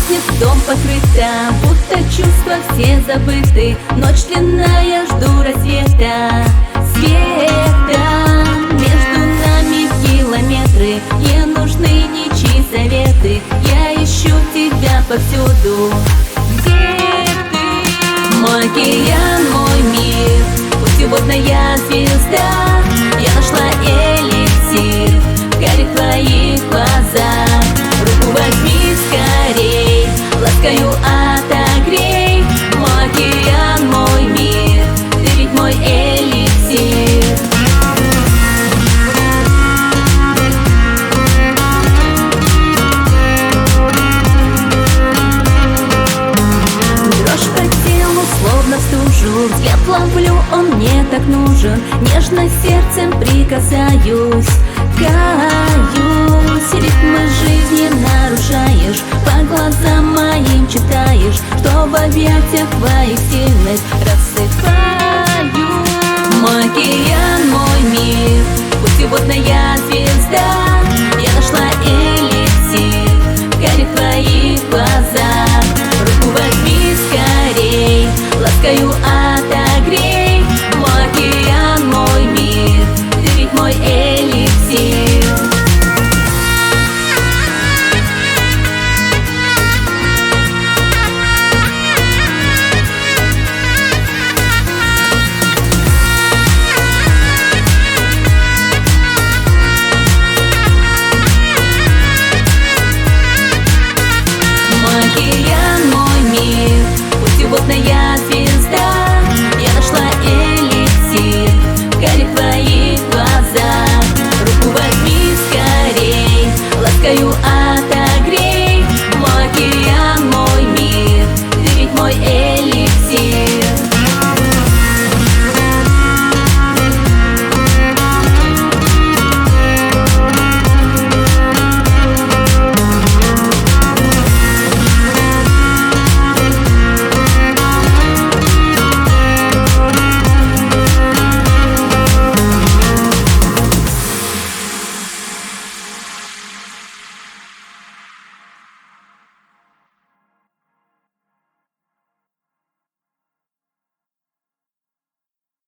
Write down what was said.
пахнет, дом покрыта, будто чувства все забыты. Ночь длинная, жду рассвета, света. Между нами километры, не нужны ничьи советы. Я ищу тебя повсюду. Где ты? Мой океан, мой мир, путеводная звезда. Я нашла эликсир в карих твоих глазах. Руку возьми скорей, ласкаю, отогрей. Мой океан, мой мир, ты ведь мой эликсир. Дрожь по телу, словно в стужу, взгляд ловлю, он мне так нужен. Нежно сердцем прикасаюсь, каюсь. Ритмы жизни нарушаешь, по глазам моим читаешь, что в объятиях твоих сильных рассыпаю. Мой океан, мой мир, путеводная